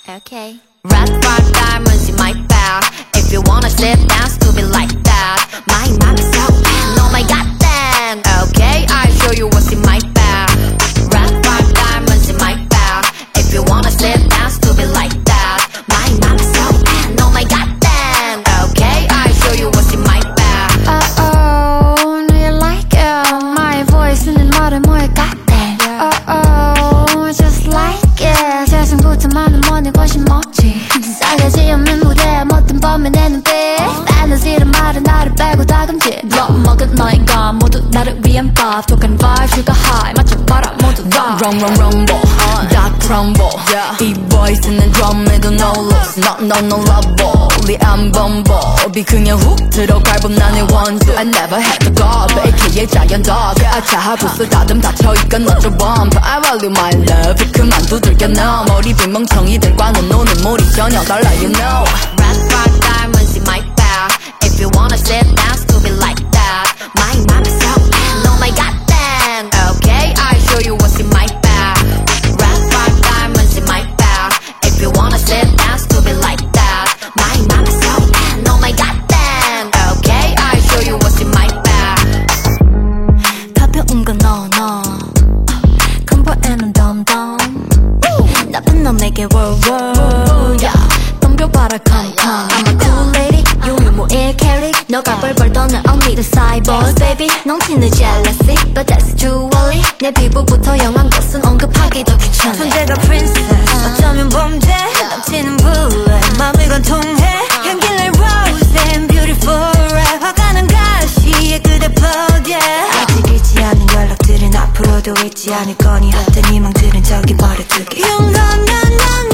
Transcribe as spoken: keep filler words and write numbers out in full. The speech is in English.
Okay. Red bar diamonds in my bag. If you wanna sit down, stupid like that. My mom is so bad, oh my god damn. Okay, I'll show you what's in my bag. Red bar diamonds in my bag. If you wanna sit down, stupid like that. My mom is so bad, oh my god damn. Okay, I'll show you what's in my bag. Uh oh, do you like it? My voice in the mother more goddamn. Uh oh, just like it. 세상부터 많은 money 관심 없지. 싸가지 없는 무대에 못된 범인 내 눈빛. Fantasy란 말은 나를 빼고 다 금지. 너 먹은 너희가 모두 나를 위한 밥. 독한 vibe, sugar high 맞춰봐라 모두 다. Wrong wrong rumble, 다 crumble. 이 voice는 drum에도 no loss. No no no love, 우리 안 bumble. 그냥 훅 들어갈 법 나의 원수. I never had to go, aka giant dog. 아차 부스 다듬 닫혀있건 너저 bump. I value my love, 그만 두들겨 너. 머리 빈 멍청이들과는 노는 물이 전혀 달라 you know. Red bar diamonds in my bag. If you wanna sit down, stupid like that. My mom is so bad, oh my god damn. Okay, I'll show you what's in my bag. Red bar diamonds in my bag. If you wanna sit down, stupid like that. My mom is so bad, oh my god damn. Okay, I'll show you what's in my bag. 가벼운 건 너, 너. 컴보에는 덤덤. 나쁜 놈에게 world world. Yeah. 덤벼봐라 come come. I'm a cool lady, 유무일 캐리. 너가 벌벌 떠는 only the side boss baby. 넘치는 jealousy, but that's too early. 내 피부부터 영한 것은 언급하기도 귀찮아. 존재가 princess, 어쩌면 범죄. 넘치는 bullet, 맘을 관통해. 향기를 rose and beautiful red. 화가 난 가시에 그대 blood yeah. 아직 잊지 않은 연락들은 앞으로도 잊지 않을 거니. 어떤 희망들은 저기 버려두게. 용건 난 난